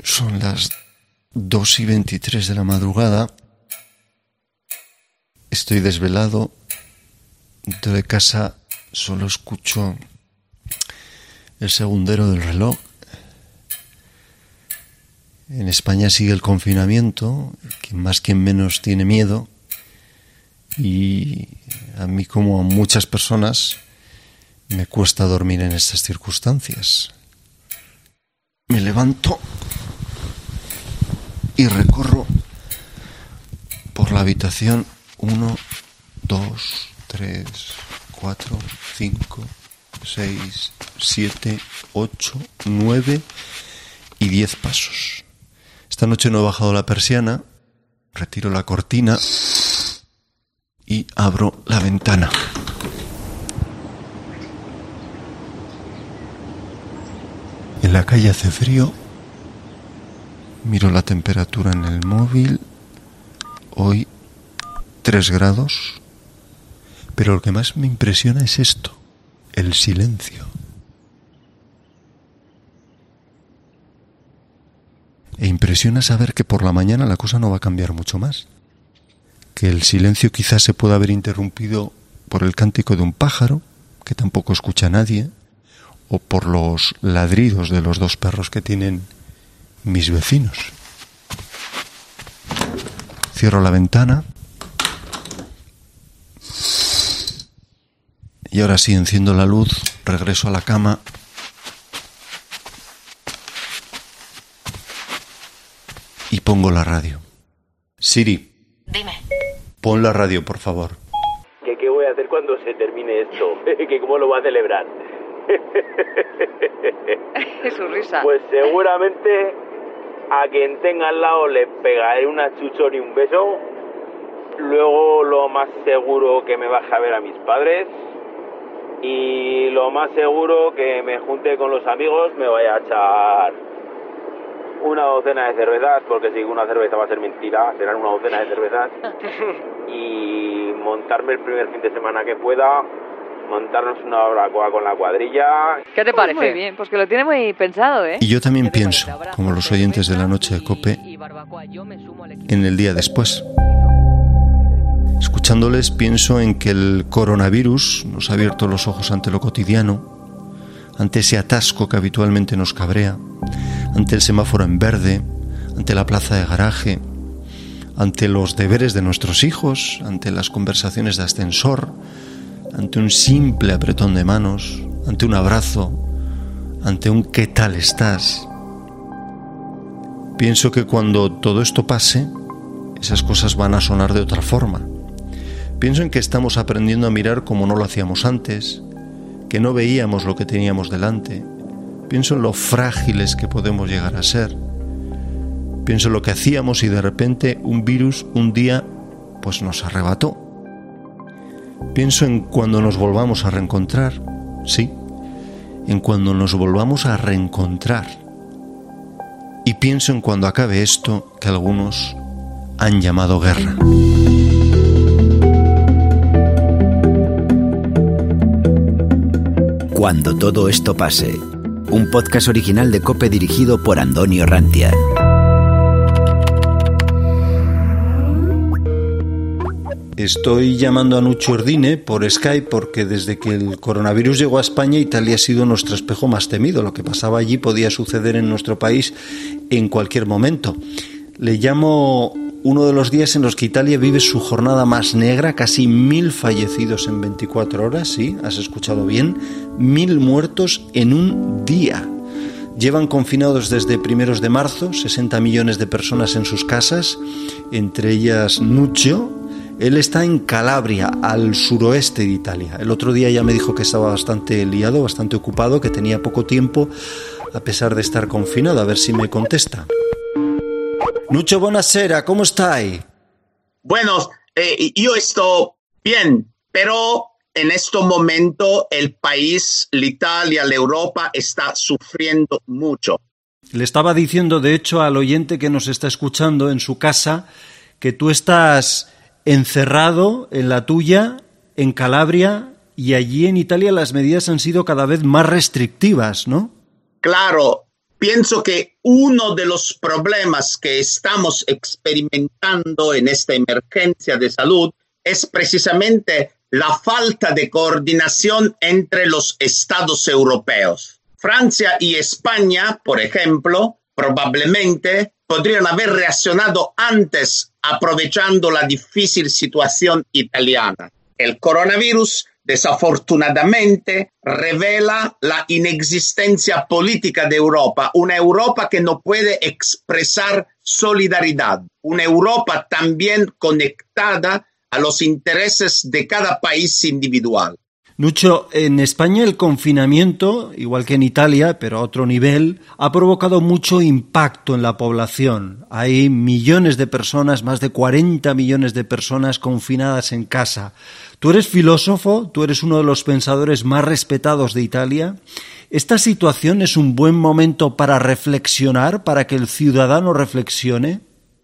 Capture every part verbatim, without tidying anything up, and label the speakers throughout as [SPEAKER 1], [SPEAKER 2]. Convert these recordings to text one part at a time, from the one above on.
[SPEAKER 1] Son las dos y veintitrés de la madrugada. Estoy desvelado. Dentro de casa solo escucho el segundero del reloj. En España sigue el confinamiento, quien más quien menos tiene miedo, y a mí, como a muchas personas, me cuesta dormir en estas circunstancias. Me levanto y recorro por la habitación uno, dos, tres, cuatro, cinco, seis, siete, ocho, nueve y diez pasos. Esta noche no he bajado la persiana, retiro la cortina y abro la ventana. En la calle hace frío. Miro la temperatura en el móvil. Hoy tres grados. Pero lo que más me impresiona es esto: el silencio. E impresiona saber que por la mañana la cosa no va a cambiar mucho más. Que el silencio quizás se pueda haber interrumpido por el cántico de un pájaro, que tampoco escucha a nadie, o por los ladridos de los dos perros que tienen mis vecinos. Cierro la ventana. Y ahora sí, enciendo la luz, regreso a la cama. Y pongo la radio. Siri.
[SPEAKER 2] Dime.
[SPEAKER 1] Pon la radio, por favor.
[SPEAKER 3] ¿Qué, qué voy a hacer cuando se termine esto? ¿Que cómo lo va a celebrar?
[SPEAKER 2] Es su risa.
[SPEAKER 3] Pues seguramente a quien tenga al lado le pegaré una chuchón y un beso. Luego lo más seguro que me baje a ver a mis padres. Y lo más seguro que me junte con los amigos, me vaya a echar una docena de cervezas, porque si una cerveza va a ser mentira, serán una docena de cervezas. Y montarme el primer fin de semana que pueda, montarnos una barbacoa con la cuadrilla.
[SPEAKER 2] ¿Qué te parece? Muy bien, pues que lo tiene muy pensado, ¿eh?
[SPEAKER 1] Y yo también pienso, como los oyentes de la noche de COPE, en el día después. Escuchándoles pienso en que el coronavirus nos ha abierto los ojos ante lo cotidiano, ante ese atasco que habitualmente nos cabrea, ante el semáforo en verde, ante la plaza de garaje, ante los deberes de nuestros hijos, ante las conversaciones de ascensor, ante un simple apretón de manos, ante un abrazo, ante un ¿qué tal estás? Pienso que cuando todo esto pase, esas cosas van a sonar de otra forma. Pienso en que estamos aprendiendo a mirar como no lo hacíamos antes, que no veíamos lo que teníamos delante. Pienso en lo frágiles que podemos llegar a ser. Pienso en lo que hacíamos y de repente un virus un día pues nos arrebató. Pienso en cuando nos volvamos a reencontrar, sí, en cuando nos volvamos a reencontrar. Y pienso en cuando acabe esto que algunos han llamado guerra.
[SPEAKER 4] Cuando todo esto pase, un podcast original de COPE dirigido por Antonio Rantia.
[SPEAKER 1] Estoy llamando a Nuccio Ordine por Skype porque desde que el coronavirus llegó a España, Italia ha sido nuestro espejo más temido. Lo que pasaba allí podía suceder en nuestro país en cualquier momento. Le llamo uno de los días en los que Italia vive su jornada más negra, casi mil fallecidos en veinticuatro horas, sí, has escuchado bien, mil muertos en un día. Llevan confinados desde primeros de marzo, sesenta millones de personas en sus casas, entre ellas Nuccio. Él está en Calabria, al suroeste de Italia. El otro día ya me dijo que estaba bastante liado, bastante ocupado, que tenía poco tiempo, a pesar de estar confinado. A ver si me contesta. Nuccio, buonasera, ¿cómo stai?
[SPEAKER 5] Bueno, eh, yo estoy bien, pero en este momento el país, la Italia, la Europa está sufriendo mucho.
[SPEAKER 1] Le estaba diciendo, de hecho, al oyente que nos está escuchando en su casa, que tú estás encerrado en la tuya, en Calabria, y allí en Italia las medidas han sido cada vez más restrictivas, ¿no?
[SPEAKER 5] Claro, pienso que uno de los problemas que estamos experimentando en esta emergencia de salud es precisamente la falta de coordinación entre los estados europeos. Francia y España, por ejemplo, probablemente podrían haber reaccionado antes aprovechando la difícil situación italiana. El coronavirus, desafortunadamente, revela la inexistencia política de Europa, una Europa que no puede expresar solidaridad, una Europa también conectada a los intereses de cada país individual.
[SPEAKER 1] Nucho, en España el confinamiento, igual que en Italia, pero a otro nivel, ha provocado mucho impacto en la población. Hay millones de personas, más de cuarenta millones de personas confinadas en casa. Tú eres filósofo, tú eres uno de los pensadores más respetados de Italia. ¿Esta situación es un buen momento para reflexionar, para que el ciudadano reflexione?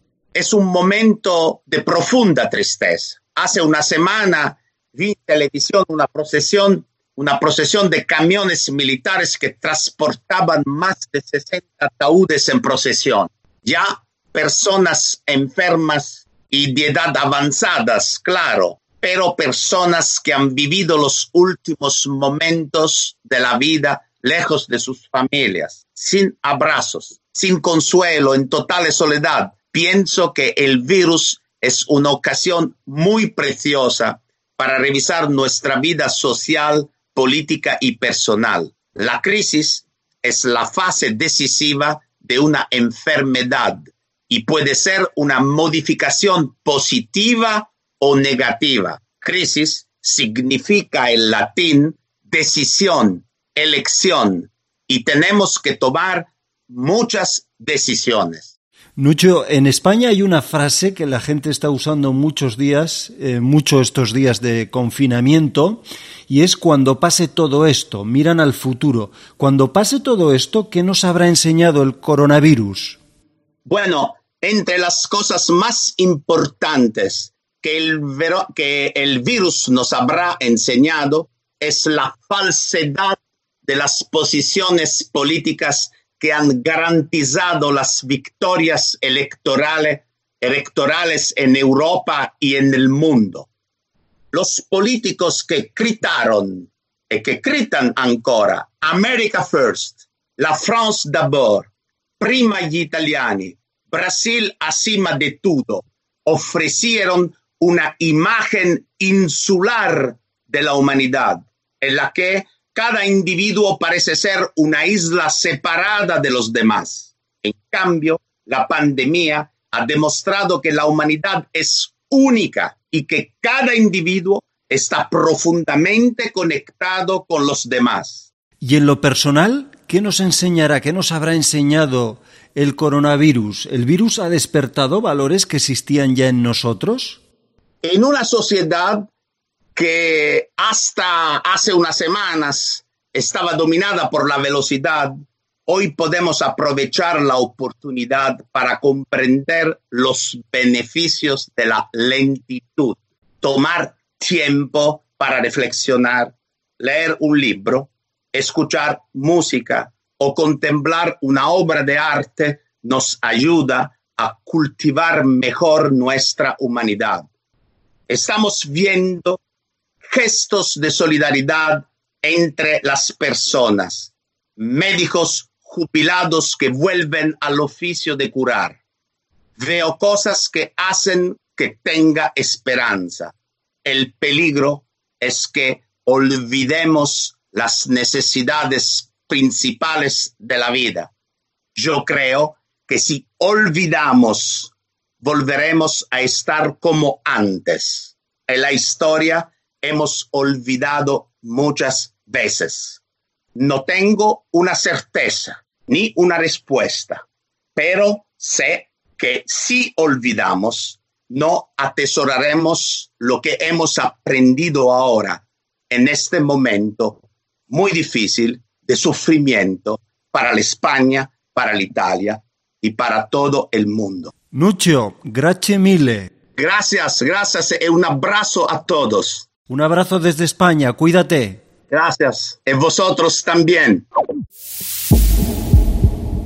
[SPEAKER 5] Es un momento de profunda tristeza. Hace una semana vi en televisión una procesión, una procesión de camiones militares que transportaban más de sesenta ataúdes en procesión. Ya personas enfermas y de edad avanzadas, claro, pero personas que han vivido los últimos momentos de la vida lejos de sus familias, sin abrazos, sin consuelo, en total soledad. Pienso que el virus es una ocasión muy preciosa para revisar nuestra vida social, política y personal. La crisis es la fase decisiva de una enfermedad y puede ser una modificación positiva o negativa. Crisis significa en latín decisión, elección, y tenemos que tomar muchas decisiones.
[SPEAKER 1] Nucho, en España hay una frase que la gente está usando muchos días, eh, mucho estos días de confinamiento, y es cuando pase todo esto, miran al futuro. Cuando pase todo esto, ¿qué nos habrá enseñado el coronavirus?
[SPEAKER 5] Bueno, entre las cosas más importantes que el, vero- que el virus nos habrá enseñado es la falsedad de las posiciones políticas que han garantizado las victorias electorales, electorales en Europa y en el mundo. Los políticos que gritaron e che gritano ancora America First, la France d'abord, prima gli italiani, Brasil acima de todo, ofrecieron una imagen insular de la humanidad, en la que cada individuo parece ser una isla separada de los demás. En cambio, la pandemia ha demostrado que la humanidad es única y que cada individuo está profundamente conectado con los demás.
[SPEAKER 1] Y en lo personal, ¿qué nos enseñará, qué nos habrá enseñado el coronavirus? ¿El virus ha despertado valores que existían ya en nosotros?
[SPEAKER 5] En una sociedad que hasta hace unas semanas estaba dominada por la velocidad, hoy podemos aprovechar la oportunidad para comprender los beneficios de la lentitud, tomar tiempo para reflexionar, leer un libro, escuchar música o contemplar una obra de arte nos ayuda a cultivar mejor nuestra humanidad. Estamos viendo gestos de solidaridad entre las personas, médicos jubilados que vuelven al oficio de curar. Veo cosas que hacen que tenga esperanza. El peligro es que olvidemos las necesidades principales de la vida. Yo creo que si olvidamos, volveremos a estar como antes. En la historia hemos olvidado muchas veces. No tengo una certeza ni una respuesta, pero sé que si olvidamos, no atesoraremos lo que hemos aprendido ahora en este momento muy difícil de sufrimiento para la España, para la Italia y para todo el mundo.
[SPEAKER 1] Nuccio, grazie mille.
[SPEAKER 5] Gracias, gracias y un abrazo a todos.
[SPEAKER 1] Un abrazo desde España, cuídate.
[SPEAKER 5] Gracias, y vosotros también.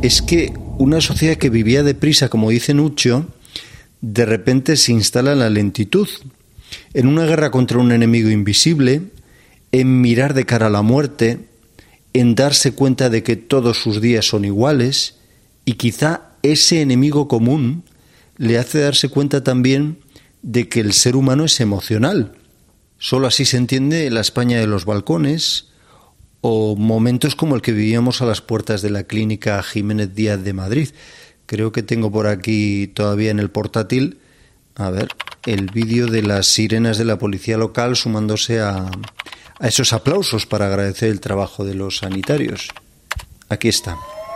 [SPEAKER 1] es que una sociedad que vivía deprisa, como dice Nuccio, de repente se instala en la lentitud, en una guerra contra un enemigo invisible, en mirar de cara a la muerte, en darse cuenta de que todos sus días son iguales, y quizá ese enemigo común le hace darse cuenta también de que el ser humano es emocional. Solo así se entiende la España de los balcones o momentos como el que vivíamos a las puertas de la clínica Jiménez Díaz de Madrid. Creo que tengo por aquí todavía en el portátil, a ver, el vídeo de las sirenas de la policía local sumándose a, a esos aplausos para agradecer el trabajo de los sanitarios. Aquí está.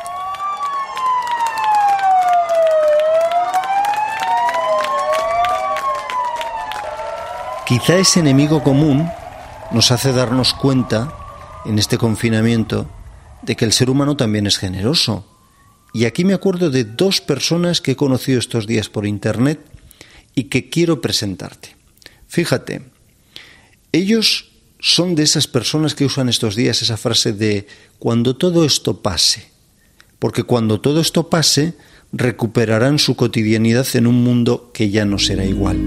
[SPEAKER 1] Quizá ese enemigo común nos hace darnos cuenta, en este confinamiento, de que el ser humano también es generoso. Y aquí me acuerdo de dos personas que he conocido estos días por internet y que quiero presentarte. Fíjate, ellos son de esas personas que usan estos días esa frase de cuando todo esto pase, porque cuando todo esto pase recuperarán su cotidianidad en un mundo que ya no será igual.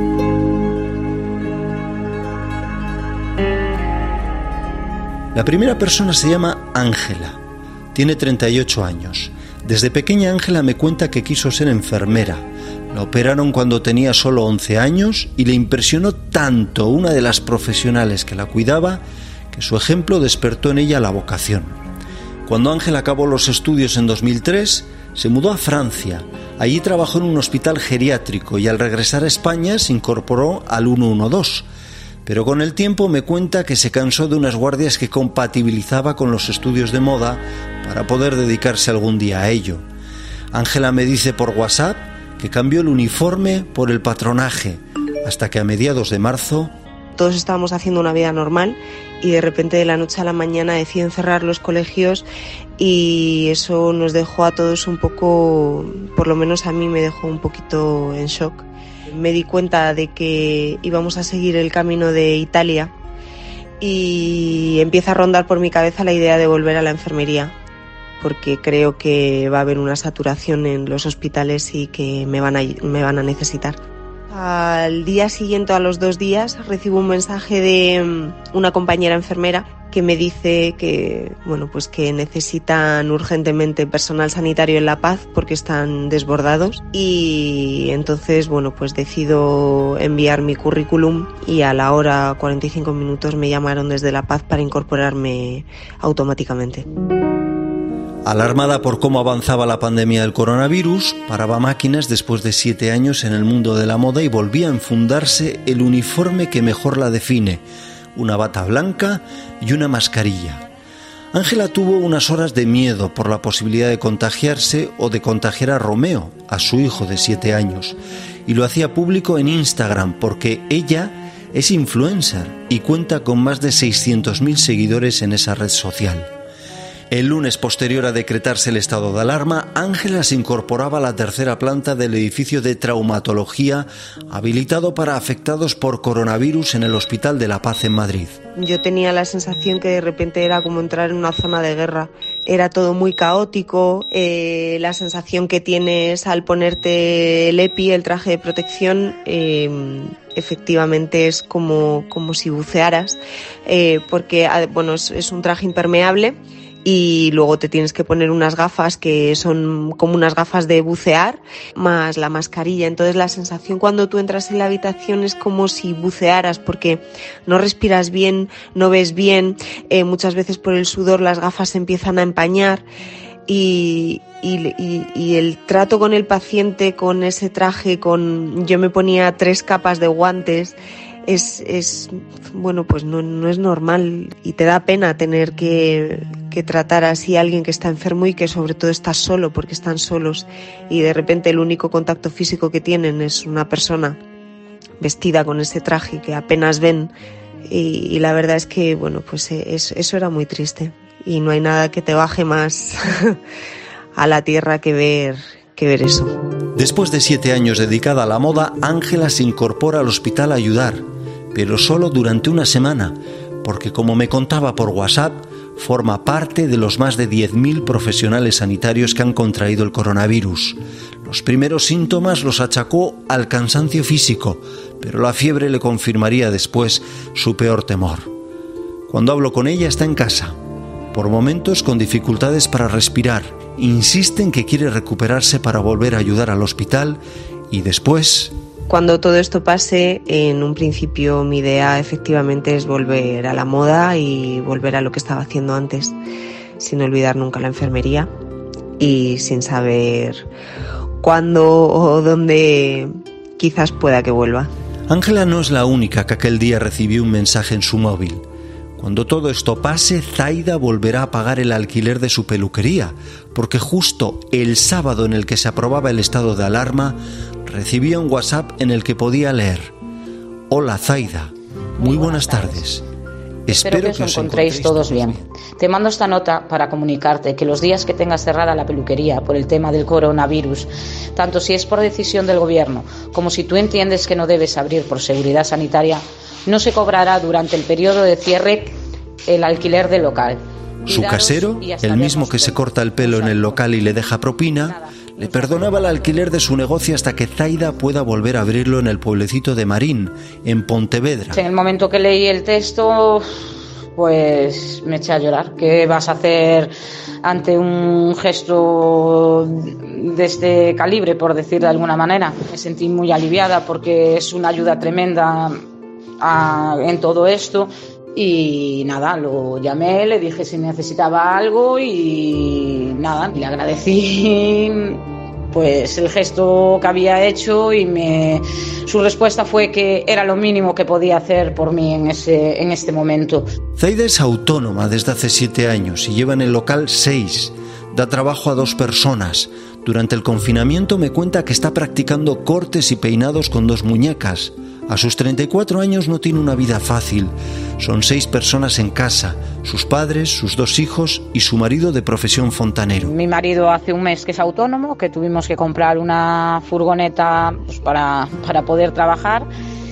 [SPEAKER 1] La primera persona se llama Ángela, tiene treinta y ocho años. Desde pequeña Ángela me cuenta que quiso ser enfermera. La operaron cuando tenía solo once años y le impresionó tanto una de las profesionales que la cuidaba que su ejemplo despertó en ella la vocación. Cuando Ángela acabó los estudios en dos mil tres, se mudó a Francia. Allí trabajó en un hospital geriátrico y al regresar a España se incorporó al ciento doce. Pero con el tiempo me cuenta que se cansó de unas guardias que compatibilizaba con los estudios de moda para poder dedicarse algún día a ello. Ángela me dice por WhatsApp que cambió el uniforme por el patronaje, hasta que a mediados de marzo...
[SPEAKER 6] Todos estábamos haciendo una vida normal y de repente de la noche a la mañana deciden cerrar los colegios y eso nos dejó a todos un poco, por lo menos a mí me dejó un poquito en shock. Me di cuenta de que íbamos a seguir el camino de Italia y empieza a rondar por mi cabeza la idea de volver a la enfermería, porque creo que va a haber una saturación en los hospitales y que me van a, me van a necesitar. Al día siguiente, a los dos días, recibo un mensaje de una compañera enfermera que me dice que, bueno, pues que necesitan urgentemente personal sanitario en La Paz porque están desbordados y entonces, bueno, pues decido enviar mi currículum y a la hora cuarenta y cinco minutos me llamaron desde La Paz para incorporarme automáticamente.
[SPEAKER 1] Alarmada por cómo avanzaba la pandemia del coronavirus, paraba máquinas después de siete años en el mundo de la moda y volvía a enfundarse el uniforme que mejor la define, una bata blanca y una mascarilla. Ángela tuvo unas horas de miedo por la posibilidad de contagiarse o de contagiar a Romeo, a su hijo de siete años, y lo hacía público en Instagram porque ella es influencer y cuenta con más de seiscientos mil seguidores en esa red social. El lunes posterior a decretarse el estado de alarma, Ángela se incorporaba a la tercera planta del edificio de traumatología habilitado para afectados por coronavirus en el Hospital de la Paz en Madrid.
[SPEAKER 6] Yo tenía la sensación que de repente era como entrar en una zona de guerra. Era todo muy caótico, eh, la sensación que tienes al ponerte el EPI, el traje de protección, eh, efectivamente es como, como si bucearas, eh, porque bueno, es, es un traje impermeable. Y luego te tienes que poner unas gafas que son como unas gafas de bucear, más la mascarilla. Entonces la sensación cuando tú entras en la habitación es como si bucearas, porque no respiras bien, no ves bien, eh, muchas veces por el sudor las gafas se empiezan a empañar y, y, y, y el trato con el paciente con ese traje, con yo me ponía tres capas de guantes. Es, es bueno, pues no, no es normal y te da pena tener que, que tratar así a alguien que está enfermo y que sobre todo está solo porque están solos y de repente el único contacto físico que tienen es una persona vestida con ese traje que apenas ven y, y la verdad es que bueno, pues es, eso era muy triste y no hay nada que te baje más a la tierra que ver, que ver eso.
[SPEAKER 1] Después de siete años dedicada a la moda, Ángela se incorpora al hospital a ayudar, pero solo durante una semana, porque como me contaba por WhatsApp, forma parte de los más de diez mil profesionales sanitarios que han contraído el coronavirus. Los primeros síntomas los achacó al cansancio físico, pero la fiebre le confirmaría después su peor temor. Cuando hablo con ella está en casa, por momentos con dificultades para respirar. Insiste en que quiere recuperarse para volver a ayudar al hospital y después...
[SPEAKER 6] Cuando todo esto pase, en un principio mi idea efectivamente es volver a la moda y volver a lo que estaba haciendo antes, sin olvidar nunca la enfermería y sin saber cuándo o dónde quizás pueda que vuelva.
[SPEAKER 1] Ángela no es la única que aquel día recibió un mensaje en su móvil. Cuando todo esto pase, Zaida volverá a pagar el alquiler de su peluquería, porque justo el sábado en el que se aprobaba el estado de alarma, recibía un WhatsApp en el que podía leer: Hola Zaida, muy buenas tardes.
[SPEAKER 7] Espero, Espero que, que os encontréis todos bien. Te mando esta nota para comunicarte que los días que tengas cerrada la peluquería por el tema del coronavirus, tanto si es por decisión del gobierno como si tú entiendes que no debes abrir por seguridad sanitaria, no se cobrará durante el periodo de cierre el alquiler del local.
[SPEAKER 1] Su casero, el mismo que se corta el pelo en el local y le deja propina, le perdonaba el alquiler de su negocio hasta que Zaida pueda volver a abrirlo en el pueblecito de Marín, en Pontevedra.
[SPEAKER 7] En el momento que leí el texto, pues me eché a llorar. ¿Qué vas a hacer ante un gesto de este calibre, por decir de alguna manera? Me sentí muy aliviada porque es una ayuda tremenda a, en todo esto. Y nada, lo llamé, le dije si necesitaba algo y nada, le agradecí pues el gesto que había hecho y me, su respuesta fue que era lo mínimo que podía hacer por mí en, ese, en este momento.
[SPEAKER 1] Zaida es autónoma desde hace siete años y lleva en el local seis. Da trabajo a dos personas. Durante el confinamiento me cuenta que está practicando cortes y peinados con dos muñecas. A sus treinta y cuatro años no tiene una vida fácil. Son seis personas en casa, sus padres, sus dos hijos y su marido de profesión fontanero.
[SPEAKER 7] Mi marido hace un mes que es autónomo, que tuvimos que comprar una furgoneta pues, para, para poder trabajar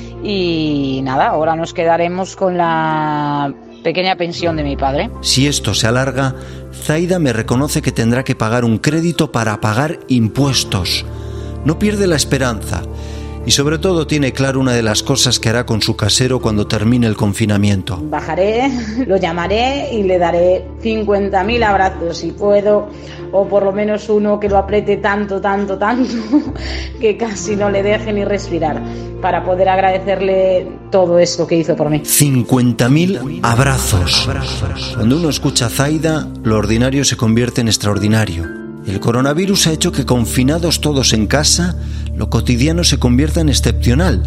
[SPEAKER 7] y nada, ahora nos quedaremos con la pequeña pensión de mi padre.
[SPEAKER 1] Si esto se alarga, Zaida me reconoce que tendrá que pagar un crédito para pagar impuestos. No pierde la esperanza. Y sobre todo tiene claro una de las cosas que hará con su casero cuando termine el confinamiento.
[SPEAKER 7] Bajaré, lo llamaré y le daré cincuenta mil abrazos si puedo, o por lo menos uno que lo apriete tanto, tanto, tanto, que casi no le deje ni respirar, para poder agradecerle todo esto que hizo por mí.
[SPEAKER 1] cincuenta mil abrazos. Cuando uno escucha a Zaida, lo ordinario se convierte en extraordinario. El coronavirus ha hecho que, confinados todos en casa, lo cotidiano se convierta en excepcional.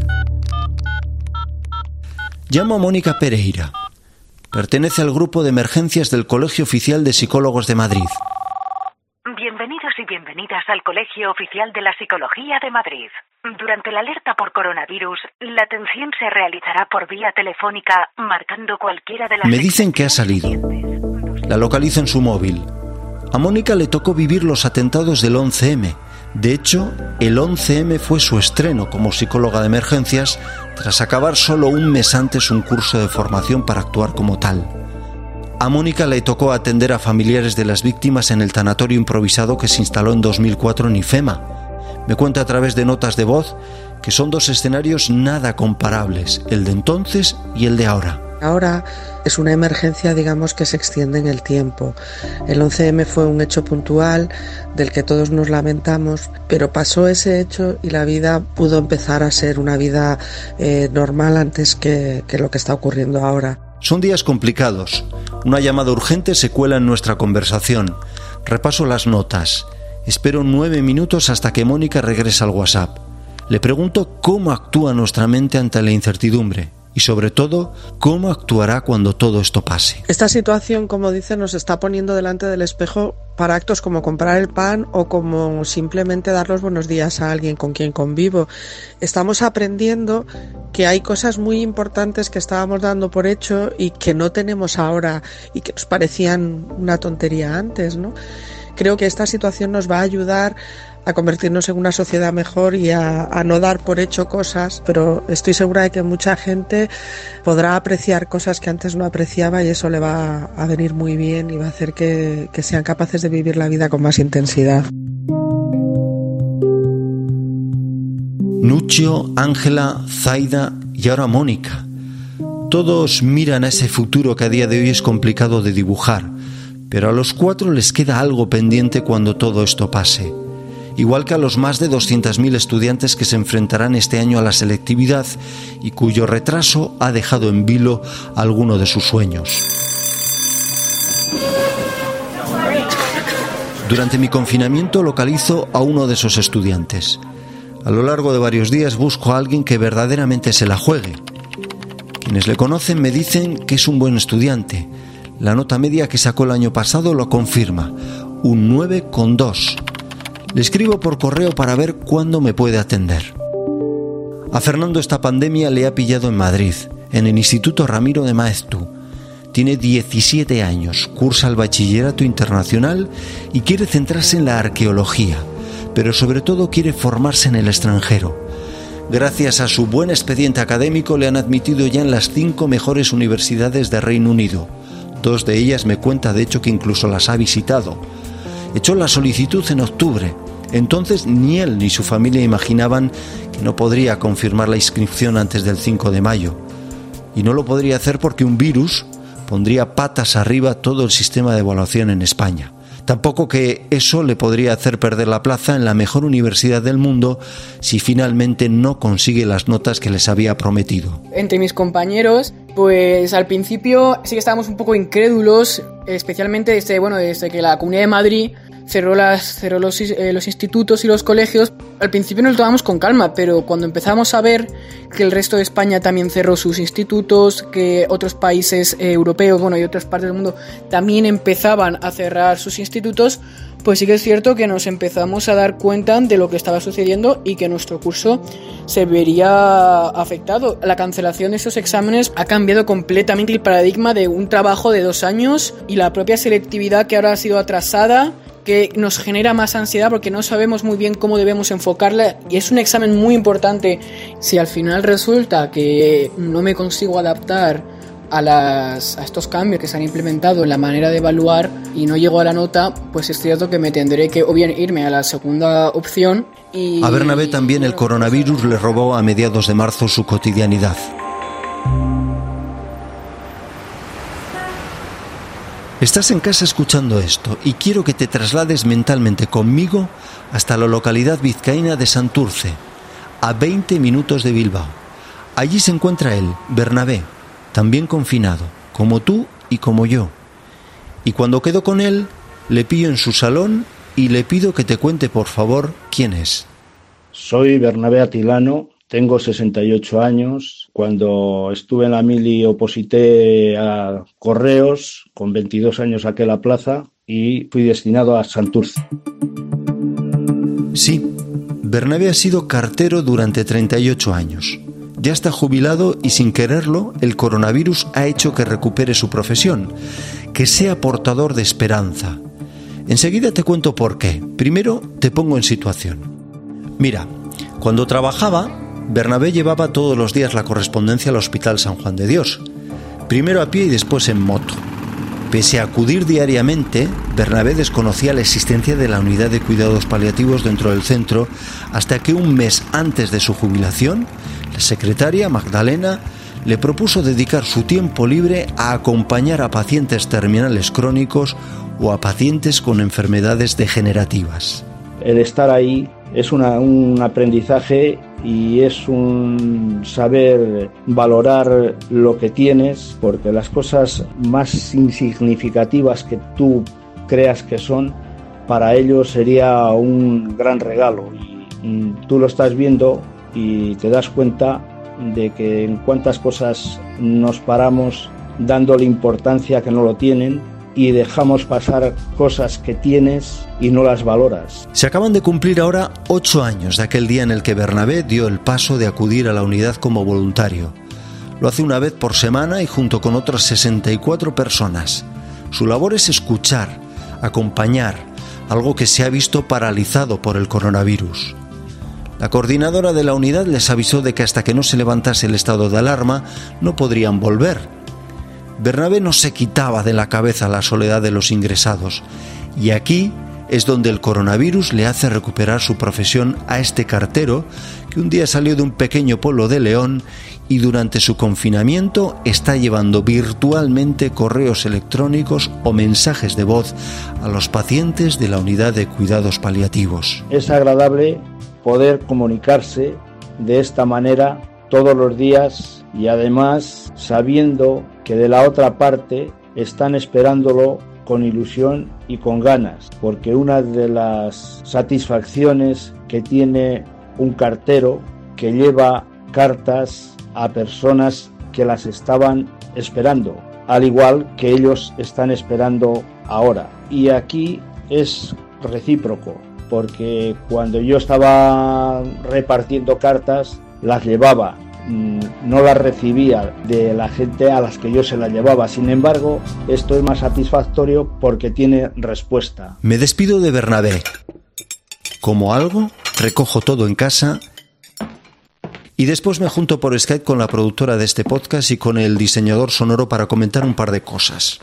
[SPEAKER 1] Llamo a Mónica Pereira. Pertenece al grupo de emergencias del Colegio Oficial de Psicólogos de Madrid.
[SPEAKER 8] Bienvenidos y bienvenidas al Colegio Oficial de la Psicología de Madrid. Durante la alerta por coronavirus, la atención se realizará por vía telefónica, marcando cualquiera de las...
[SPEAKER 1] Me dicen que ha salido. La localizo en su móvil. A Mónica le tocó vivir los atentados del once eme. De hecho, el once eme fue su estreno como psicóloga de emergencias, tras acabar solo un mes antes un curso de formación para actuar como tal. A Mónica le tocó atender a familiares de las víctimas en el tanatorio improvisado que se instaló en dos mil cuatro en IFEMA. Me cuenta a través de notas de voz que son dos escenarios nada comparables, el de entonces y el de ahora.
[SPEAKER 9] Ahora es una emergencia, digamos, que se extiende en el tiempo. El once eme fue un hecho puntual del que todos nos lamentamos, pero pasó ese hecho y la vida pudo empezar a ser una vida eh, normal antes que, que lo que está ocurriendo ahora.
[SPEAKER 1] Son días complicados. Una llamada urgente se cuela en nuestra conversación. Repaso las notas. Espero nueve minutos hasta que Mónica regrese al WhatsApp. Le pregunto cómo actúa nuestra mente ante la incertidumbre. Y sobre todo, ¿cómo actuará cuando todo esto pase?
[SPEAKER 9] Esta situación, como dice, nos está poniendo delante del espejo para actos como comprar el pan o como simplemente dar los buenos días a alguien con quien convivo. Estamos aprendiendo que hay cosas muy importantes que estábamos dando por hecho y que no tenemos ahora y que nos parecían una tontería antes, ¿no? Creo que esta situación nos va a ayudar a convertirnos en una sociedad mejor y a, a no dar por hecho cosas, pero estoy segura de que mucha gente podrá apreciar cosas que antes no apreciaba y eso le va a venir muy bien y va a hacer que, que sean capaces de vivir la vida con más intensidad.
[SPEAKER 1] Nuccio, Ángela, Zaida y ahora Mónica. Todos miran a ese futuro que a día de hoy es complicado de dibujar, pero a los cuatro les queda algo pendiente cuando todo esto pase. Igual que a los más de doscientos mil estudiantes que se enfrentarán este año a la selectividad y cuyo retraso ha dejado en vilo alguno de sus sueños. Durante mi confinamiento localizo a uno de esos estudiantes. A lo largo de varios días busco a alguien que verdaderamente se la juegue. Quienes le conocen me dicen que es un buen estudiante. La nota media que sacó el año pasado lo confirma, un nueve coma dos. Le escribo por correo para ver cuándo me puede atender. A Fernando esta pandemia le ha pillado en Madrid, en el Instituto Ramiro de Maeztu. Tiene diecisiete años, cursa el bachillerato internacional y quiere centrarse en la arqueología, pero sobre todo quiere formarse en el extranjero. Gracias a su buen expediente académico le han admitido ya en las cinco mejores universidades de Reino Unido. Dos de ellas me cuenta de hecho que incluso las ha visitado. Echó la solicitud en octubre. Entonces ni él ni su familia imaginaban que no podría confirmar la inscripción antes del cinco de mayo. Y no lo podría hacer porque un virus pondría patas arriba todo el sistema de evaluación en España. Tampoco que eso le podría hacer perder la plaza en la mejor universidad del mundo si finalmente no consigue las notas que les había prometido.
[SPEAKER 10] Entre mis compañeros, pues al principio sí que estábamos un poco incrédulos, especialmente desde, bueno, desde que la Comunidad de Madrid cerró, las, cerró los, eh, los institutos y los colegios. Al principio nos lo tomamos con calma, pero cuando empezamos a ver que el resto de España también cerró sus institutos, que otros países eh, europeos, bueno, y otras partes del mundo también empezaban a cerrar sus institutos, pues sí que es cierto que nos empezamos a dar cuenta de lo que estaba sucediendo y que nuestro curso se vería afectado. La cancelación de esos exámenes ha cambiado completamente el paradigma de un trabajo de dos años y la propia selectividad que ahora ha sido atrasada, que nos genera más ansiedad porque no sabemos muy bien cómo debemos enfocarla y es un examen muy importante. Si al final resulta que no me consigo adaptar a, las, a estos cambios que se han implementado en la manera de evaluar y no llego a la nota, pues es cierto que me tendré que o bien irme a la segunda opción y...
[SPEAKER 1] A Bernabé también el coronavirus le robó a mediados de marzo su cotidianidad. Estás en casa escuchando esto y quiero que te traslades mentalmente conmigo hasta la localidad vizcaína de Santurce, a veinte minutos de Bilbao. Allí se encuentra él, Bernabé, también confinado, como tú y como yo. Y cuando quedo con él, le pillo en su salón y le pido que te cuente, por favor, quién es.
[SPEAKER 11] Soy Bernabé Atilano, tengo sesenta y ocho años. Cuando estuve en la mili oposité a Correos, con veintidós años saqué la plaza y fui destinado a Santurce.
[SPEAKER 1] Sí, Bernabé ha sido cartero durante treinta y ocho años. Ya está jubilado y sin quererlo, el coronavirus ha hecho que recupere su profesión, que sea portador de esperanza. Enseguida te cuento por qué. Primero te pongo en situación. Mira, cuando trabajaba, Bernabé llevaba todos los días la correspondencia al Hospital San Juan de Dios, primero a pie y después en moto. Pese a acudir diariamente, Bernabé desconocía la existencia de la unidad de cuidados paliativos dentro del centro hasta que un mes antes de su jubilación, la secretaria, Magdalena, le propuso dedicar su tiempo libre a acompañar a pacientes terminales crónicos o a pacientes con enfermedades degenerativas.
[SPEAKER 11] El estar ahí es una, un aprendizaje y es un saber valorar lo que tienes, porque las cosas más insignificativas que tú creas que son, para ellos sería un gran regalo. Y, y tú lo estás viendo y te das cuenta de que en cuántas cosas nos paramos dándole importancia que no lo tienen y dejamos pasar cosas que tienes y no las valoras.
[SPEAKER 1] Se acaban de cumplir ahora ocho años de aquel día en el que Bernabé dio el paso de acudir a la unidad como voluntario. Lo hace una vez por semana y junto con otras sesenta y cuatro personas. Su labor es escuchar, acompañar, algo que se ha visto paralizado por el coronavirus. La coordinadora de la unidad les avisó de que hasta que no se levantase el estado de alarma no podrían volver. Bernabé no se quitaba de la cabeza la soledad de los ingresados, y aquí es donde el coronavirus le hace recuperar su profesión a este cartero que un día salió de un pequeño pueblo de León y durante su confinamiento está llevando virtualmente correos electrónicos o mensajes de voz a los pacientes de la unidad de cuidados paliativos.
[SPEAKER 11] Es agradable poder comunicarse de esta manera todos los días y además sabiendo que de la otra parte están esperándolo con ilusión y con ganas, porque una de las satisfacciones que tiene un cartero que lleva cartas a personas que las estaban esperando, al igual que ellos están esperando ahora. Y aquí es recíproco, porque cuando yo estaba repartiendo cartas, las llevaba, no las recibía de la gente a las que yo se las llevaba. Sin embargo, esto es más satisfactorio porque tiene respuesta.
[SPEAKER 1] Me despido de Bernabé. Como algo, recojo todo en casa y después me junto por Skype con la productora de este podcast y con el diseñador sonoro para comentar un par de cosas.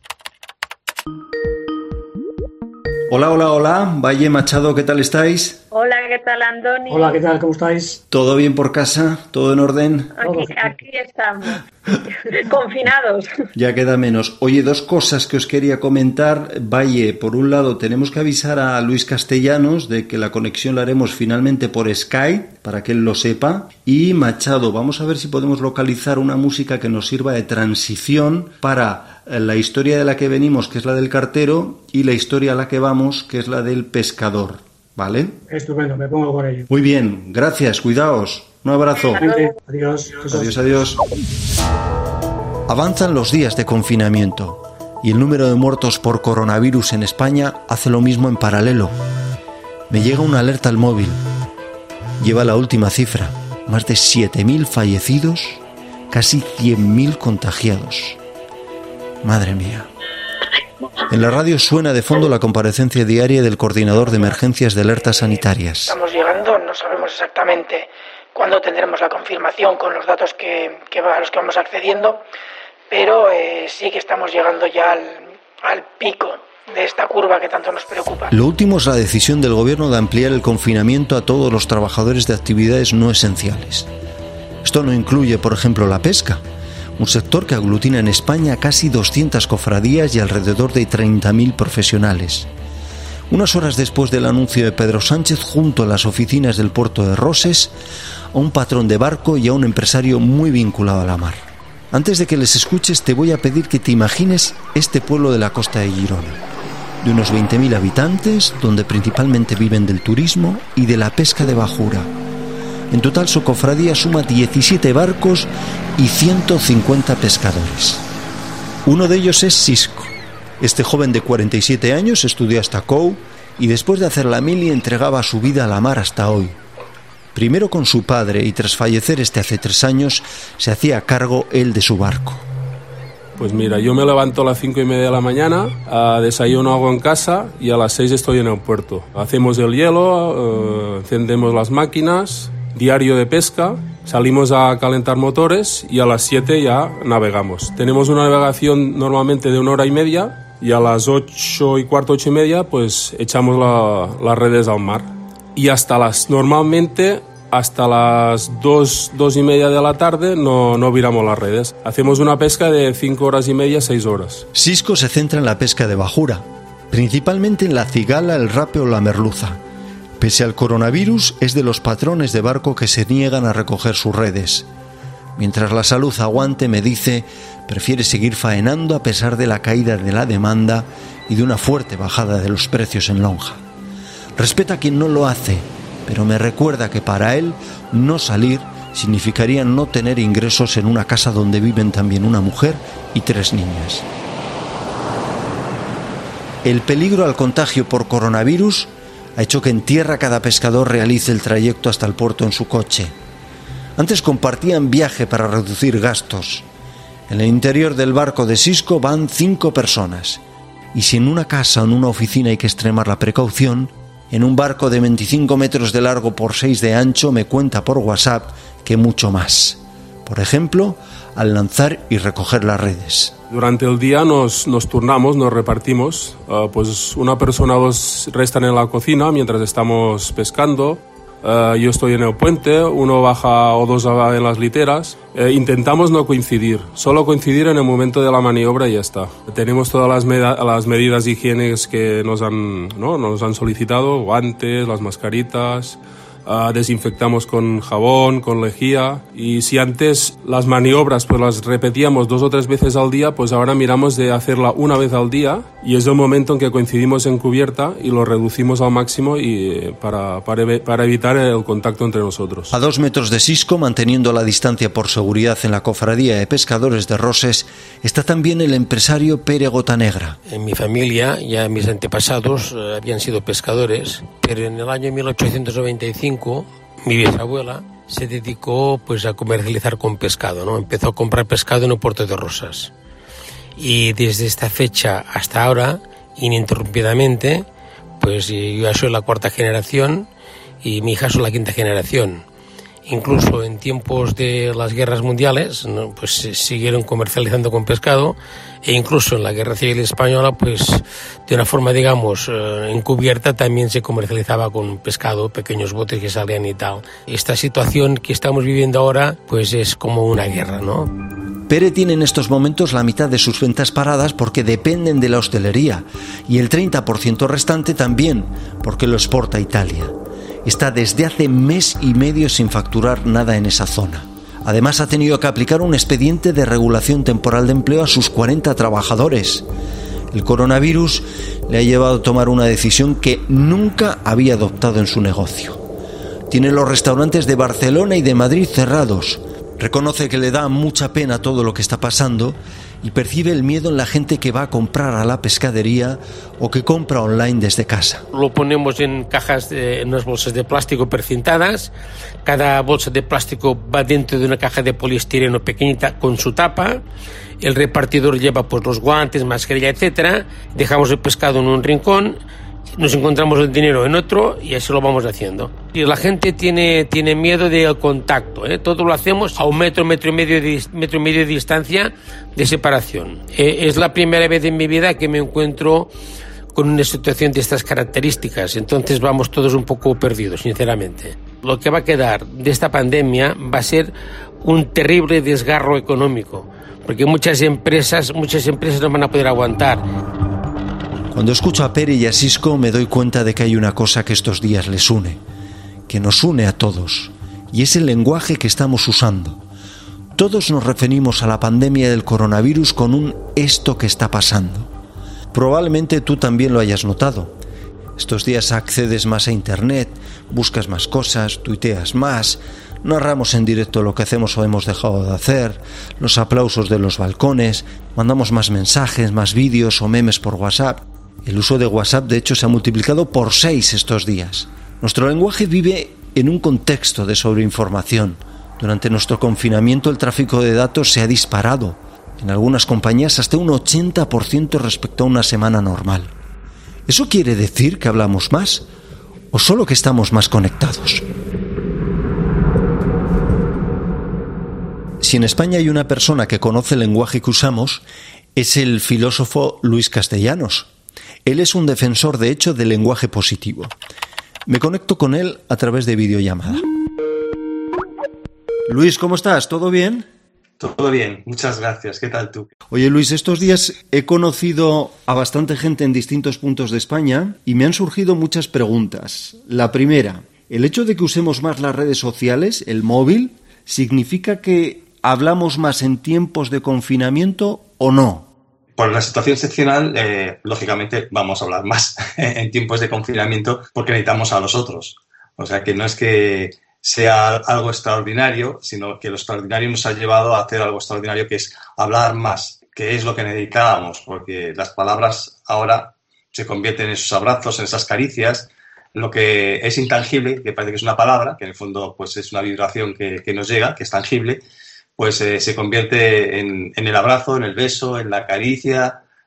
[SPEAKER 1] Hola, hola, hola. Valle Machado, ¿qué tal estáis?
[SPEAKER 12] Hola, ¿qué tal, Andoni?
[SPEAKER 13] Hola, ¿qué tal? ¿Cómo estáis?
[SPEAKER 1] ¿Todo bien por casa? ¿Todo en orden?
[SPEAKER 12] Aquí, aquí estamos, confinados.
[SPEAKER 1] Ya queda menos. Oye, dos cosas que os quería comentar. Valle, por un lado, tenemos que avisar a Luis Castellanos de que la conexión la haremos finalmente por Skype, para que él lo sepa. Y Machado, vamos a ver si podemos localizar una música que nos sirva de transición para la historia de la que venimos, que es la del cartero, y la historia a la que vamos, que es la del pescador. ¿Vale?
[SPEAKER 13] Estupendo, me pongo por ello.
[SPEAKER 1] Muy bien, gracias, cuidaos. Un abrazo.
[SPEAKER 13] Adiós.
[SPEAKER 1] Adiós, adiós. Avanzan los días de confinamiento y el número de muertos por coronavirus en España hace lo mismo en paralelo. Me llega una alerta al móvil. Lleva la última cifra, más de siete mil fallecidos, casi cien mil contagiados. Madre mía. En la radio suena de fondo la comparecencia diaria del coordinador de emergencias de alertas sanitarias.
[SPEAKER 14] Estamos llegando, no sabemos exactamente cuándo tendremos la confirmación con los datos que, que a los que vamos accediendo, pero eh, sí que estamos llegando ya al, al pico de esta curva que tanto nos preocupa.
[SPEAKER 1] Lo último es la decisión del gobierno de ampliar el confinamiento a todos los trabajadores de actividades no esenciales. Esto no incluye, por ejemplo, la pesca, un sector que aglutina en España casi doscientas cofradías y alrededor de treinta mil profesionales. Unas horas después del anuncio de Pedro Sánchez, junto a las oficinas del puerto de Roses, a un patrón de barco y a un empresario muy vinculado a la mar. Antes de que les escuches, te voy a pedir que te imagines este pueblo de la costa de Girona, de unos veinte mil habitantes, donde principalmente viven del turismo y de la pesca de bajura. En total, su cofradía suma diecisiete barcos y ciento cincuenta pescadores. Uno de ellos es Sisco. Este joven de cuarenta y siete años estudió hasta C O U y después de hacer la mili entregaba su vida a la mar hasta hoy. Primero con su padre y tras fallecer este hace tres años, se hacía cargo él de su barco.
[SPEAKER 15] Pues mira, yo me levanto a las cinco y media de la mañana, a desayuno hago en casa y a las seis estoy en el puerto. Hacemos el hielo, uh, encendemos las máquinas, diario de pesca, salimos a calentar motores y a las siete ya navegamos. Tenemos una navegación normalmente de una hora y media y a las ocho y cuarto, ocho y media, pues echamos la, las redes al mar. Y hasta las, normalmente, hasta las dos, dos y media de la tarde no, no viramos las redes. Hacemos una pesca de cinco horas y media, seis horas.
[SPEAKER 1] Sisco se centra en la pesca de bajura, principalmente en la cigala, el rape o la merluza. Pese al coronavirus, es de los patrones de barco que se niegan a recoger sus redes. Mientras la salud aguante, me dice, prefiere seguir faenando a pesar de la caída de la demanda y de una fuerte bajada de los precios en lonja. Respeta a quien no lo hace, pero me recuerda que para él no salir significaría no tener ingresos en una casa donde viven también una mujer y tres niñas. El peligro al contagio por coronavirus ha hecho que en tierra cada pescador realice el trayecto hasta el puerto en su coche. Antes compartían viaje para reducir gastos. En el interior del barco de Sisco van cinco personas. Y si en una casa o en una oficina hay que extremar la precaución, en un barco de veinticinco metros de largo por seis de ancho me cuenta por WhatsApp que mucho más. Por ejemplo, al lanzar y recoger las redes.
[SPEAKER 15] Durante el día nos, nos turnamos, nos repartimos. Uh, pues una persona o dos restan en la cocina mientras estamos pescando. Uh, yo estoy en el puente, uno baja o dos en las literas. Uh, intentamos no coincidir, solo coincidir en el momento de la maniobra y ya está. Tenemos todas las, med- las medidas de higiene que nos han, ¿no? nos han solicitado, guantes, las mascaritas. Uh, desinfectamos con jabón, con lejía, y si antes las maniobras pues las repetíamos dos o tres veces al día, pues ahora miramos de hacerla una vez al día, y es el momento en que coincidimos en cubierta y lo reducimos al máximo y para, para, para evitar el contacto entre nosotros.
[SPEAKER 1] A dos metros de Sisco, manteniendo la distancia por seguridad en la cofradía de pescadores de Roses, está también el empresario Pere Gotanegra.
[SPEAKER 16] En mi familia, ya mis antepasados eh, habían sido pescadores, pero en el año mil ochocientos noventa y cinco mi bisabuela se dedicó pues a comercializar con pescado, ¿no? Empezó a comprar pescado en el puerto de Rosas. Y desde esta fecha hasta ahora, ininterrumpidamente, pues yo ya soy la cuarta generación y mi hija es la quinta generación. Incluso en tiempos de las guerras mundiales, ¿no? Pues se siguieron comercializando con pescado, e incluso en la Guerra Civil Española, pues de una forma, digamos, eh, encubierta también se comercializaba con pescado, pequeños botes que salían y tal. Esta situación que estamos viviendo ahora, pues es como una guerra, ¿no?
[SPEAKER 1] Pere tiene en estos momentos la mitad de sus ventas paradas porque dependen de la hostelería, y el treinta por ciento restante también porque lo exporta a Italia. Está desde hace mes y medio sin facturar nada en esa zona. Además, ha tenido que aplicar un expediente de regulación temporal de empleo a sus cuarenta trabajadores. El coronavirus le ha llevado a tomar una decisión que nunca había adoptado en su negocio. Tiene los restaurantes de Barcelona y de Madrid cerrados. Reconoce que le da mucha pena todo lo que está pasando y percibe el miedo en la gente que va a comprar a la pescadería o que compra online desde casa.
[SPEAKER 16] Lo ponemos en cajas, de, en unas bolsas de plástico precintadas. Cada bolsa de plástico va dentro de una caja de poliestireno pequeñita con su tapa. El repartidor lleva pues los guantes, mascarilla, etcétera. Dejamos el pescado en un rincón, nos encontramos el dinero en otro y así lo vamos haciendo. Y la gente tiene, tiene miedo del contacto, ¿eh? Todo lo hacemos a un metro, metro y medio de, metro y medio de distancia de separación. Eh, es la primera vez en mi vida que me encuentro con una situación de estas características, entonces vamos todos un poco perdidos, sinceramente. Lo que va a quedar de esta pandemia va a ser un terrible desgarro económico, porque muchas empresas, muchas empresas no van a poder aguantar.
[SPEAKER 1] Cuando escucho a Pere y a Sisco me doy cuenta de que hay una cosa que estos días les une, que nos une a todos, y es el lenguaje que estamos usando. Todos nos referimos a la pandemia del coronavirus con un esto que está pasando. Probablemente tú también lo hayas notado. Estos días accedes más a internet, buscas más cosas, tuiteas más, narramos en directo lo que hacemos o hemos dejado de hacer, los aplausos de los balcones, mandamos más mensajes, más vídeos o memes por WhatsApp. El uso de WhatsApp, de hecho, se ha multiplicado por seis estos días. Nuestro lenguaje vive en un contexto de sobreinformación. Durante nuestro confinamiento el tráfico de datos se ha disparado. En algunas compañías hasta un ochenta por ciento respecto a una semana normal. ¿Eso quiere decir que hablamos más o solo que estamos más conectados? Si en España hay una persona que conoce el lenguaje que usamos, es el filósofo Luis Castellanos. Él es un defensor, de hecho, del lenguaje positivo. Me conecto con él a través de videollamada. Luis, ¿cómo estás? ¿Todo bien?
[SPEAKER 17] Todo bien, muchas gracias. ¿Qué tal tú?
[SPEAKER 1] Oye, Luis, estos días he conocido a bastante gente en distintos puntos de España y me han surgido muchas preguntas. La primera, ¿el hecho de que usemos más las redes sociales, el móvil, significa que hablamos más en tiempos de confinamiento o no?
[SPEAKER 17] Por la situación excepcional, eh, lógicamente vamos a hablar más en tiempos de confinamiento porque necesitamos a los otros. O sea, que no es que sea algo extraordinario, sino que lo extraordinario nos ha llevado a hacer algo extraordinario, que es hablar más, que es lo que necesitábamos, porque las palabras ahora se convierten en esos abrazos, en esas caricias. Lo que es intangible, que parece que es una palabra, que en el fondo pues es una vibración que, que nos llega, que es tangible, pues eh, se convierte en, en el abrazo, en el beso, en la caricia,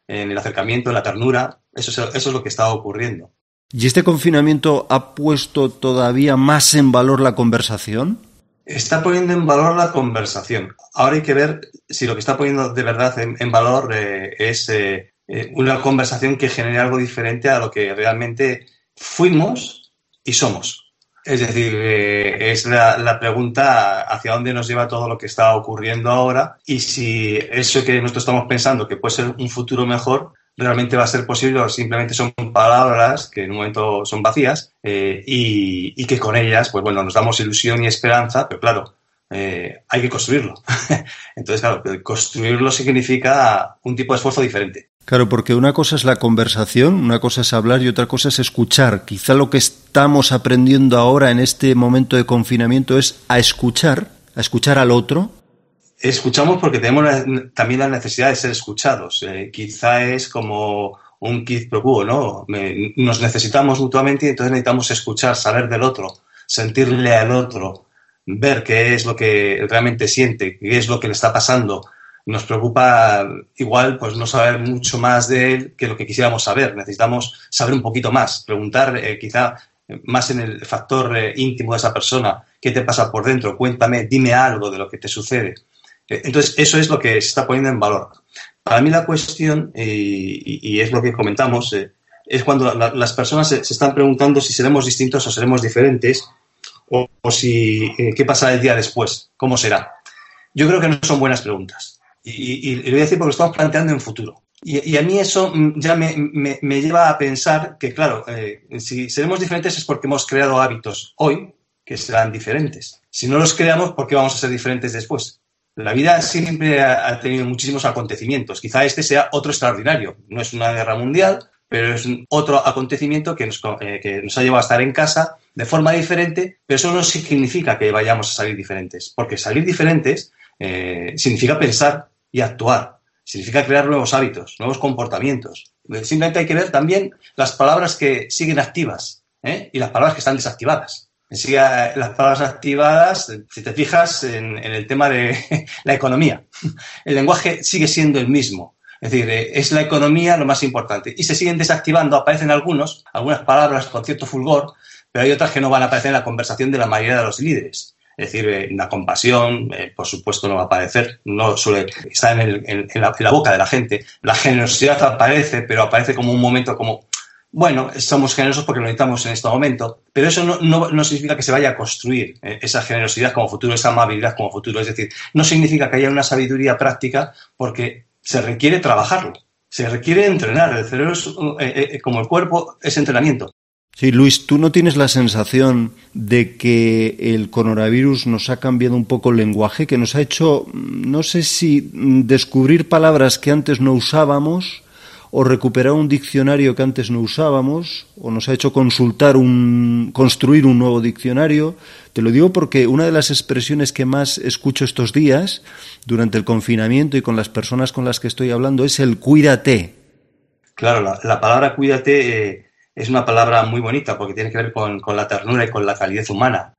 [SPEAKER 17] en el acercamiento, en la ternura. Eso es, eso es lo que está ocurriendo.
[SPEAKER 1] ¿Y este confinamiento ha puesto todavía más en valor la conversación?
[SPEAKER 17] Está poniendo en valor la conversación. Ahora hay que ver si lo que está poniendo de verdad en, en valor eh, es eh, eh, una conversación que genere algo diferente a lo que realmente fuimos y somos. Es decir, eh, es la, la pregunta hacia dónde nos lleva todo lo que está ocurriendo ahora y si eso que nosotros estamos pensando que puede ser un futuro mejor realmente va a ser posible o simplemente son palabras que en un momento son vacías eh, y, y que con ellas, pues bueno, nos damos ilusión y esperanza, pero claro, eh, hay que construirlo. Entonces, claro, construirlo significa un tipo de esfuerzo diferente.
[SPEAKER 1] Claro, porque una cosa es la conversación, una cosa es hablar y otra cosa es escuchar. Quizá lo que estamos aprendiendo ahora en este momento de confinamiento es a escuchar, a escuchar al otro.
[SPEAKER 17] Escuchamos porque tenemos la, también la necesidad de ser escuchados. Eh, quizá es como un quid pro quo, ¿no? Me, nos necesitamos mutuamente y entonces necesitamos escuchar, saber del otro, sentirle al otro, ver qué es lo que realmente siente, qué es lo que le está pasando. Nos preocupa igual pues no saber mucho más de él que lo que quisiéramos saber. Necesitamos saber un poquito más, preguntar eh, quizá más en el factor eh, íntimo de esa persona. ¿Qué te pasa por dentro? Cuéntame, dime algo de lo que te sucede. Entonces, eso es lo que se está poniendo en valor. Para mí la cuestión, y, y es lo que comentamos, eh, es cuando la, las personas se, se están preguntando si seremos distintos o seremos diferentes, o, o si eh, qué pasará el día después, cómo será. Yo creo que no son buenas preguntas. Y, y, y lo voy a decir porque lo estamos planteando en futuro. Y, y a mí eso ya me, me, me lleva a pensar que, claro, eh, si seremos diferentes es porque hemos creado hábitos hoy que serán diferentes. Si no los creamos, ¿por qué vamos a ser diferentes después? La vida siempre ha tenido muchísimos acontecimientos. Quizá este sea otro extraordinario. No es una guerra mundial, pero es otro acontecimiento que nos, eh, que nos ha llevado a estar en casa de forma diferente, pero eso no significa que vayamos a salir diferentes. Porque salir diferentes eh, significa pensar y actuar. Significa crear nuevos hábitos, nuevos comportamientos. Simplemente hay que ver también las palabras que siguen activas ¿eh? y las palabras que están desactivadas. Sigue las palabras activadas, si te fijas en, en el tema de la economía. El lenguaje sigue siendo el mismo. Es decir, es la economía lo más importante. Y se siguen desactivando, aparecen algunos, algunas palabras con cierto fulgor, pero hay otras que no van a aparecer en la conversación de la mayoría de los líderes. Es decir, la compasión, eh, por supuesto, no va a aparecer, no suele estar en, el, en, en, la, en la boca de la gente. La generosidad aparece, pero aparece como un momento como... Bueno, somos generosos porque lo necesitamos en este momento, pero eso no, no, no significa que se vaya a construir eh, esa generosidad como futuro, esa amabilidad como futuro. Es decir, no significa que haya una sabiduría práctica porque se requiere trabajarlo, se requiere entrenar. El cerebro, es, eh, eh, como el cuerpo, es entrenamiento.
[SPEAKER 1] Sí, Luis, ¿tú no tienes la sensación de que el coronavirus nos ha cambiado un poco el lenguaje, que nos ha hecho, no sé si descubrir palabras que antes no usábamos, o recuperar un diccionario que antes no usábamos, o nos ha hecho consultar un, construir un nuevo diccionario? Te lo digo porque una de las expresiones que más escucho estos días, durante el confinamiento y con las personas con las que estoy hablando, es el cuídate.
[SPEAKER 17] Claro, la, la palabra cuídate eh, es una palabra muy bonita porque tiene que ver con, con la ternura y con la calidez humana.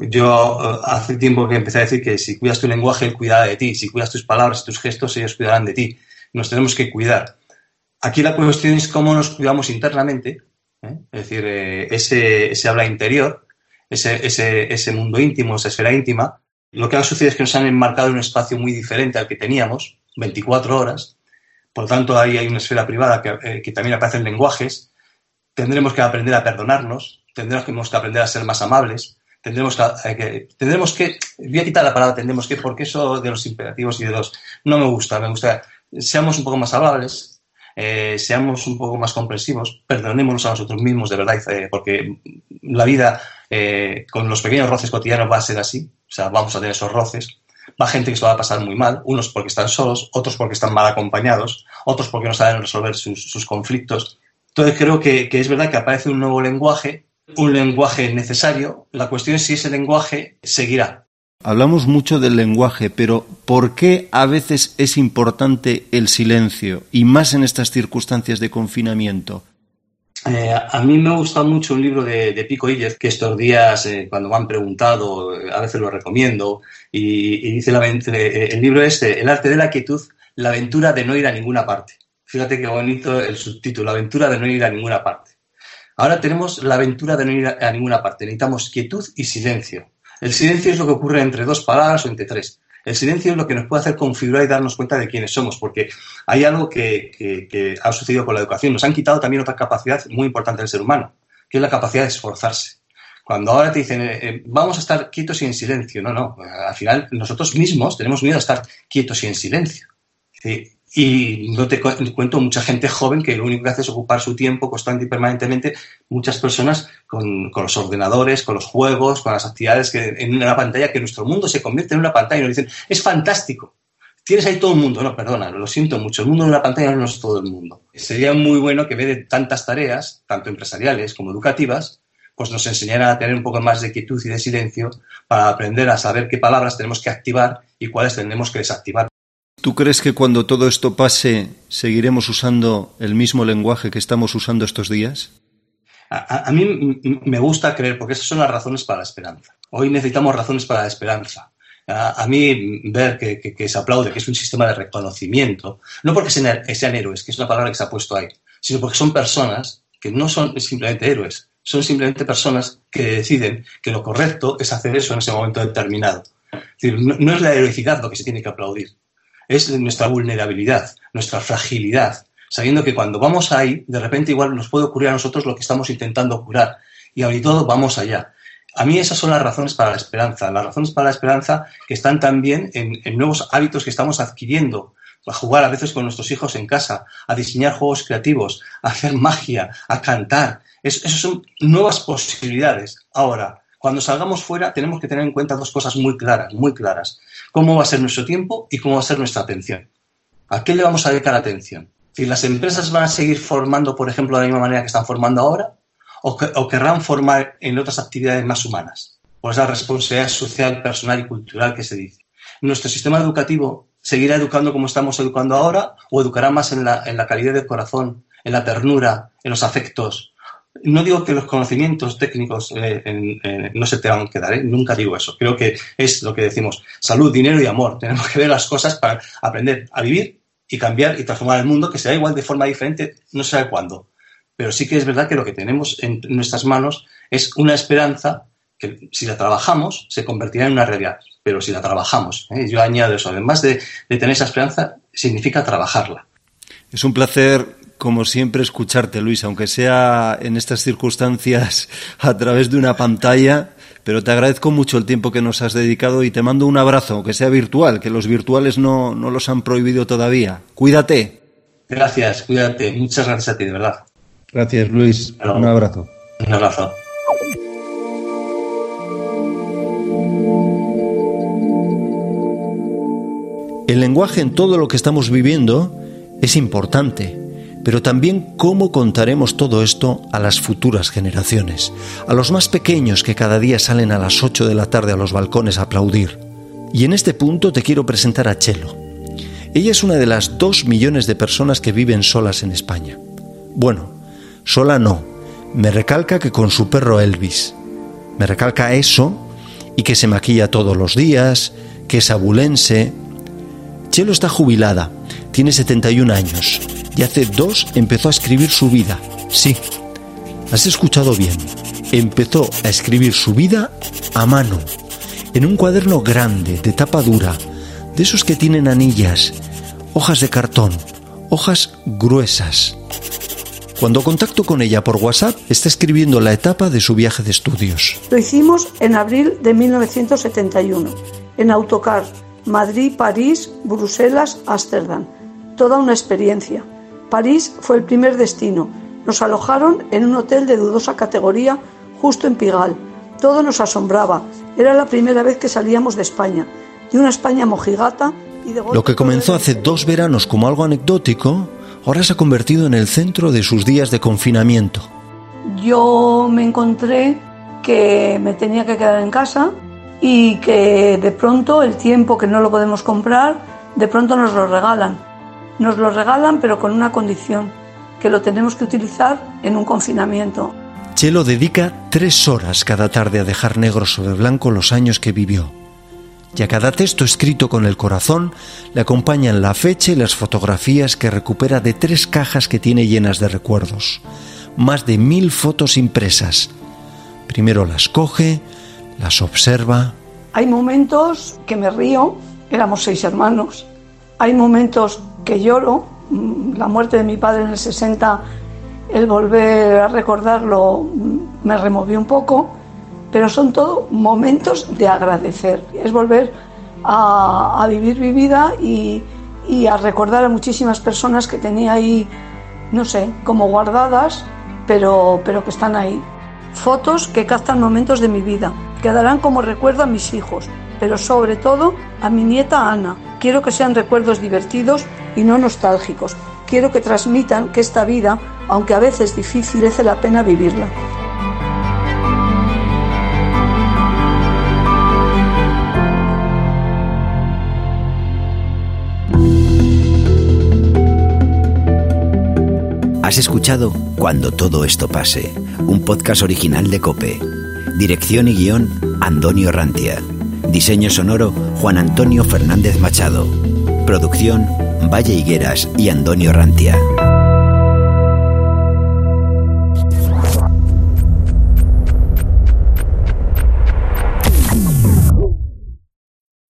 [SPEAKER 17] Yo eh, hace tiempo que empecé a decir que si cuidas tu lenguaje, él cuidará de ti. Si cuidas tus palabras y tus gestos, ellos cuidarán de ti. Nos tenemos que cuidar. Aquí la cuestión es cómo nos cuidamos internamente, ¿eh? Es decir, eh, ese, ese habla interior, ese, ese, ese mundo íntimo, esa esfera íntima. Lo que ha sucedido es que nos han enmarcado un espacio muy diferente al que teníamos, veinticuatro horas. Por lo tanto, ahí hay una esfera privada que, eh, que también aparecen lenguajes. Tendremos que aprender a perdonarnos, tendremos que aprender a ser más amables, tendremos que, eh, que, tendremos que, voy a quitar la palabra tendremos que, porque eso de los imperativos y de los, no me gusta, me gusta, seamos un poco más amables. Eh, seamos un poco más comprensivos, perdonémonos a nosotros mismos de verdad, eh, porque la vida eh, con los pequeños roces cotidianos va a ser así, o sea, vamos a tener esos roces, va gente que se lo va a pasar muy mal, unos porque están solos, otros porque están mal acompañados, otros porque no saben resolver sus, sus conflictos. Entonces creo que, que es verdad que aparece un nuevo lenguaje, un lenguaje necesario, la cuestión es si ese lenguaje seguirá.
[SPEAKER 1] Hablamos mucho del lenguaje, pero ¿por qué a veces es importante el silencio, y más en estas circunstancias de confinamiento?
[SPEAKER 17] Eh, a mí me gusta mucho un libro de, de Pico Iller, que estos días, eh, cuando me han preguntado, eh, a veces lo recomiendo, y, y dice la, el libro es El arte de la quietud, la aventura de no ir a ninguna parte. Fíjate qué bonito el subtítulo, la aventura de no ir a ninguna parte. Ahora tenemos la aventura de no ir a ninguna parte. Necesitamos quietud y silencio. El silencio es lo que ocurre entre dos palabras o entre tres. El silencio es lo que nos puede hacer configurar y darnos cuenta de quiénes somos, porque hay algo que, que, que ha sucedido con la educación. Nos han quitado también otra capacidad muy importante del ser humano, que es la capacidad de esforzarse. Cuando ahora te dicen, eh, vamos a estar quietos y en silencio, no, no. Al final, nosotros mismos tenemos miedo a estar quietos y en silencio. ¿Sí? Y no te cuento mucha gente joven que lo único que hace es ocupar su tiempo constante y permanentemente, muchas personas con, con los ordenadores, con los juegos, con las actividades que en una pantalla, que nuestro mundo se convierte en una pantalla y nos dicen, es fantástico, tienes ahí todo el mundo. No, perdona, lo siento mucho, el mundo de una pantalla no es todo el mundo. Sería muy bueno que en vez de tantas tareas, tanto empresariales como educativas, pues nos enseñara a tener un poco más de quietud y de silencio para aprender a saber qué palabras tenemos que activar y cuáles tenemos que desactivar.
[SPEAKER 1] ¿Tú crees que cuando todo esto pase seguiremos usando el mismo lenguaje que estamos usando estos días?
[SPEAKER 17] A, a mí me gusta creer, porque esas son las razones para la esperanza. Hoy necesitamos razones para la esperanza. A, a mí ver que, que, que se aplaude, que es un sistema de reconocimiento, no porque sean, sean héroes, que es una palabra que se ha puesto ahí, sino porque son personas que no son simplemente héroes, son simplemente personas que deciden que lo correcto es hacer eso en ese momento determinado. Es decir, no, no es la heroicidad lo que se tiene que aplaudir. Es nuestra vulnerabilidad, nuestra fragilidad, sabiendo que cuando vamos ahí, de repente igual nos puede ocurrir a nosotros lo que estamos intentando curar, y sobre todo vamos allá. A mí esas son las razones para la esperanza, las razones para la esperanza que están también en, en nuevos hábitos que estamos adquiriendo, a jugar a veces con nuestros hijos en casa, a diseñar juegos creativos, a hacer magia, a cantar. Es, esas son nuevas posibilidades. Ahora, cuando salgamos fuera tenemos que tener en cuenta dos cosas muy claras, muy claras. Cómo va a ser nuestro tiempo y cómo va a ser nuestra atención. ¿A qué le vamos a dedicar atención? Si las empresas van a seguir formando, por ejemplo, de la misma manera que están formando ahora, o, que, o querrán formar en otras actividades más humanas, por esa responsabilidad social, personal y cultural que se dice. ¿Nuestro sistema educativo seguirá educando como estamos educando ahora o educará más en la, en la calidad del corazón, en la ternura, en los afectos? No digo que los conocimientos técnicos eh, en, en, no se te van a quedar, ¿eh? Nunca digo eso. Creo que es lo que decimos, salud, dinero y amor. Tenemos que ver las cosas para aprender a vivir y cambiar y transformar el mundo, que será igual de forma diferente, no sé cuándo. Pero sí que es verdad que lo que tenemos en nuestras manos es una esperanza que si la trabajamos se convertirá en una realidad. Pero si la trabajamos, ¿eh? Yo añado eso, además de, de tener esa esperanza, significa trabajarla.
[SPEAKER 1] Es un placer, como siempre, escucharte, Luis, aunque sea en estas circunstancias a través de una pantalla, pero te agradezco mucho el tiempo que nos has dedicado y te mando un abrazo, aunque sea virtual, que los virtuales no, no los han prohibido todavía. Cuídate.
[SPEAKER 17] Gracias, cuídate. Muchas gracias a ti, de verdad.
[SPEAKER 11] Gracias, Luis.
[SPEAKER 17] Hello.
[SPEAKER 11] Un abrazo.
[SPEAKER 17] Un abrazo.
[SPEAKER 1] El lenguaje en todo lo que estamos viviendo es importante, pero también cómo contaremos todo esto a las futuras generaciones, a los más pequeños que cada día salen a las ocho de la tarde a los balcones a aplaudir. Y en este punto te quiero presentar a Chelo. Ella es una de las dos millones de personas que viven solas en España. Bueno, sola no, me recalca que con su perro Elvis. Me recalca eso y que se maquilla todos los días, que es abulense. Chelo está jubilada, tiene setenta y un años y hace dos empezó a escribir su vida. Sí, has escuchado bien, empezó a escribir su vida a mano, en un cuaderno grande, de tapa dura, de esos que tienen anillas, hojas de cartón, hojas gruesas. Cuando contacto con ella por WhatsApp, está escribiendo la etapa de su viaje de estudios.
[SPEAKER 18] Lo hicimos en abril de mil novecientos setenta y uno, en autocar, Madrid, París, Bruselas, Ámsterdam. Toda una experiencia. París fue el primer destino. Nos alojaron en un hotel de dudosa categoría justo en Pigalle. Todo nos asombraba. Era la primera vez que salíamos de España, de una España mojigata y de golpe.
[SPEAKER 1] Lo que comenzó hace dos veranos como algo anecdótico, ahora se ha convertido en el centro de sus días de confinamiento.
[SPEAKER 18] Yo me encontré que me tenía que quedar en casa y que de pronto el tiempo que no lo podemos comprar, de pronto nos lo regalan. Nos lo regalan pero con una condición, que lo tenemos que utilizar en un confinamiento.
[SPEAKER 1] Chelo dedica tres horas cada tarde a dejar negro sobre blanco los años que vivió. Y a cada texto escrito con el corazón le acompañan la fecha y las fotografías que recupera de tres cajas que tiene llenas de recuerdos. Más de mil fotos impresas. Primero las coge, las observa.
[SPEAKER 18] Hay momentos que me río, éramos seis hermanos. Hay momentos que lloro, la muerte de mi padre en el sesenta, el volver a recordarlo me removió un poco, pero son todo momentos de agradecer. Es volver a, a vivir mi vida y, y a recordar a muchísimas personas que tenía ahí, no sé, como guardadas, pero, pero que están ahí. Fotos que captan momentos de mi vida, quedarán como recuerdo a mis hijos, pero sobre todo a mi nieta Ana. Quiero que sean recuerdos divertidos y no nostálgicos. Quiero que transmitan que esta vida, aunque a veces difícil, merece la pena vivirla.
[SPEAKER 4] Has escuchado Cuando todo esto pase, un podcast original de COPE. Dirección y guión, Andonio Rantia. Diseño sonoro, Juan Antonio Fernández Machado. Producción, Valle Higueras y Andonio Rantia.